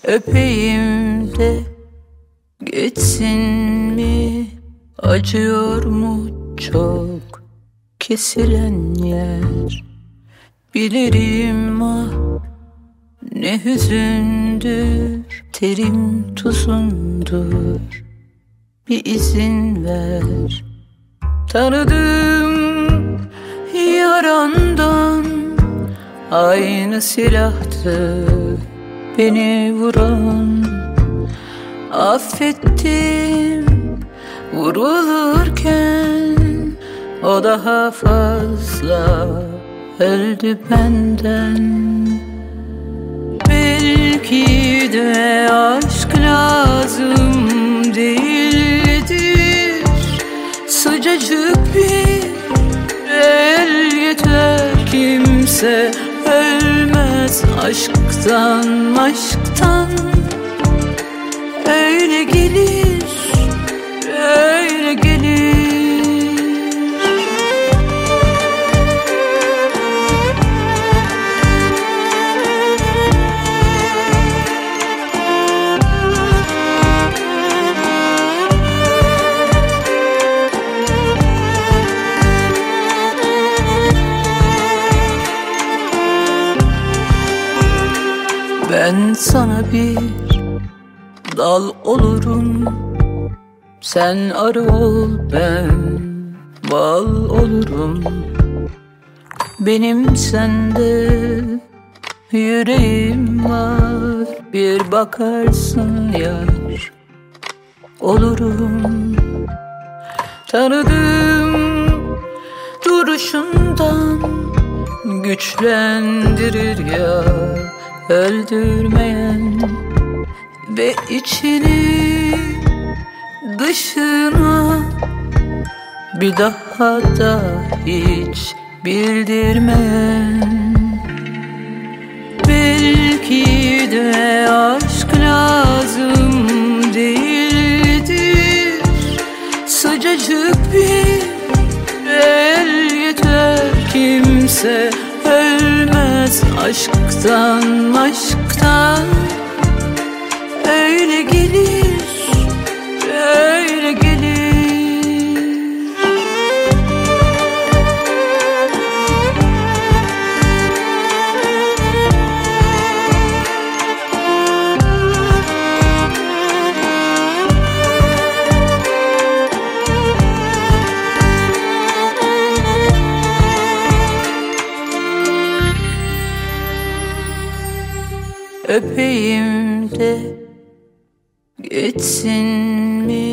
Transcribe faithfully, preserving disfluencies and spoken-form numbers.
Öpeyim de geçsin mi? Acıyor mu çok kesilen yer? Bilirim ah ne hüzündür, terim tuzundur. Bir izin ver, tanıdım yarandan. Aynı silahtı beni vuran. Affettim vurulurken, o daha fazla öldü benden. Belki de aşk lazım değildir. Sıcacık bir el yeter. Kimse ölmez aşktan, aşktan. Öyle gelir, öyle gelir. Ben sana bir dal olurum, sen arı ol, ben bal olurum. Benim sende yüreğim var, bir bakarsın yar olurum. Tanıdım duruşundan, güçlendirir ya öldürmeyen. Ve içini dışına bir daha da hiç bildirmeyen. Belki de aşk lazım değildir. Sıcacık bir el yeter. Kimse ölmez aşktan, aşktan. Öyle gelir, öyle gelir. Öpeyim de geçsin mi?